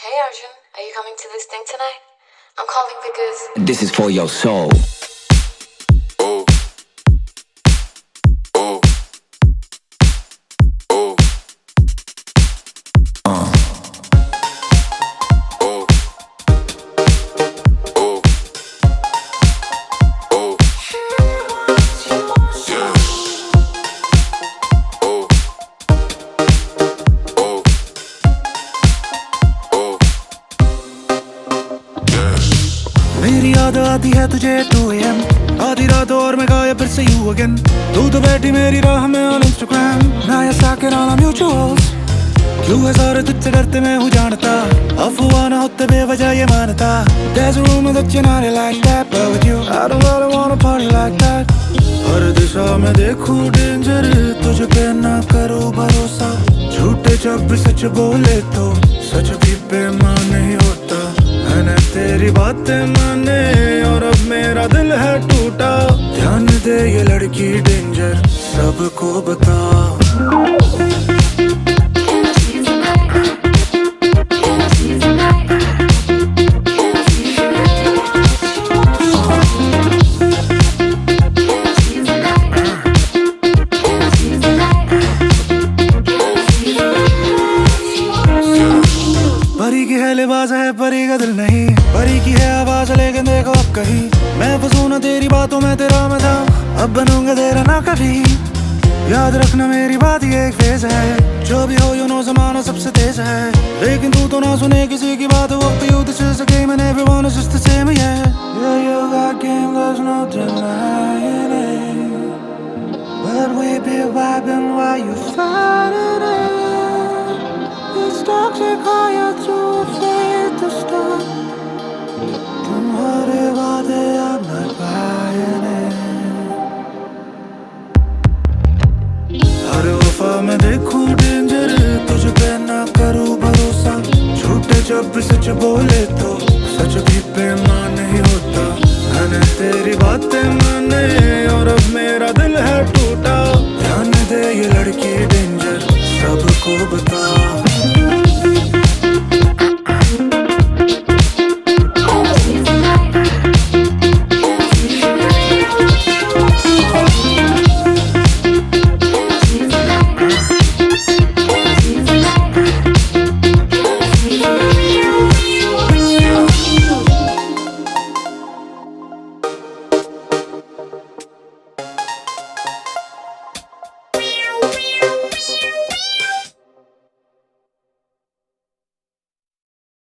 Hey Arjun, are you coming to this thing tonight? I'm calling because This is for your soul. Oh, oh, oh, Uh. oh, oh, oh, yeah. Oh, oh, oh, yeah. मेरी याद आती है तुझे 2 AM आधी रात और मैं गायब फिर से यू अगेन तू तो बैठी मेरी राह में ऑन इंस्टाग्राम ना या साके नाला म्यूचुअल्स क्यों है सारे तुझसे डरते मैं हूँ जानता अफवाह ना होते बेवजह ये मानता There's a rumor that you're not like that but with you I don't really wanna party like that हर दिशा में देखूं डेंजर तुझ पे ना करूँ भरोसा झूठे जब भी सच बोले तो सच भी बेईमान नहीं होता मैंने तेरी बातें माने और अब मेरा दिल है टूटा ध्यान दे ये लड़की डेंजर सबको बता परी की है लिबास है परी का दिल नहीं परी की है आवाज लेकिन देखो अब कहीं मैं फंसू ना तेरी बातों में तेरा मैं था अब बनूंगा तेरा ना कभी याद रखना मेरी बात ये एक फेज है जो भी हो यू नो जमाना सबसे तेज है लेकिन तू तो ना सुने किसी की बात वक्त you this is a game and everyone is just the same yeah you got game there's no denying it but we be vibing while you fighting it it's toxic how you through faith to stop तुम्हारे वादे I'm not buying it हर वफा में देखूं danger तुझ पे ना करूं भरोसा झूठे जब भी सच बोले तो सच भी बेईमान नहीं होता मैंने तेरी बातें माने और अब मेरा दिल है टूटा ध्यान दे ये लड़की डेंजर सबको बता